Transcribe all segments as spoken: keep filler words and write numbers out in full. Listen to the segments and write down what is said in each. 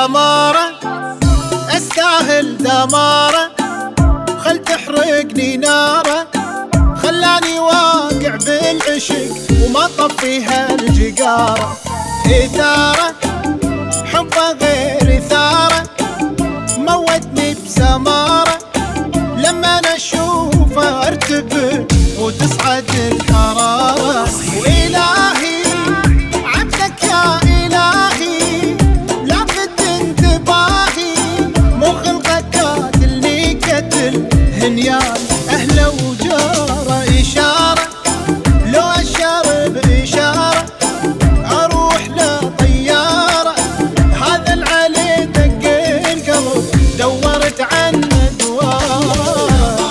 الأمارة استاهل دمارة، خل تحرقني ناره، خلاني واقع بالعشق وما طفيها الجقارة. إثارة حبه غير إثارة، موتني بسمارة، لما أنا أشوفه أرتبك وتصعد الحرارة. وإلهي عبدك يا إلهي، لافت انتباهي، مو خلقك قاتلني قتل هنيان أهله وجاره. إشارة لو أشار بإشارة أروح لطيارة، هذا العلي دق القلب دورت عنه دوار.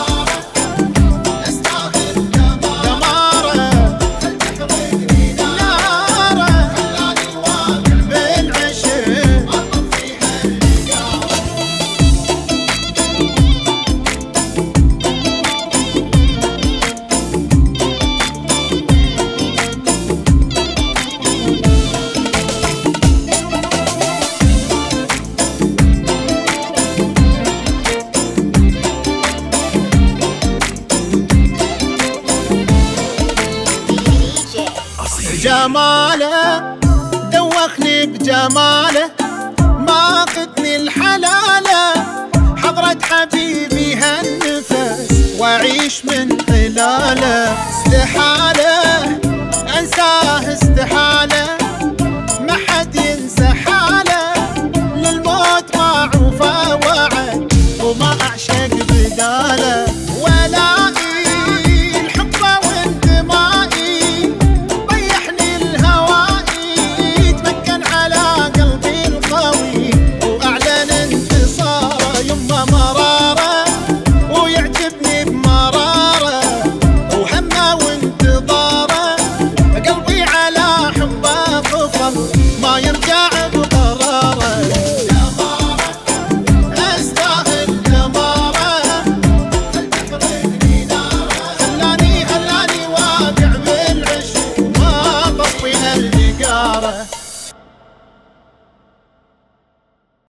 استاهل دمارة، خل تحرقني ناره، خلاني واقع بالعشق ما طفيها الجقارة. جماله دوخني بجماله، ماقتني الحلاله، حضرة حبيبي هالنفس واعيش من خلاله. استحاله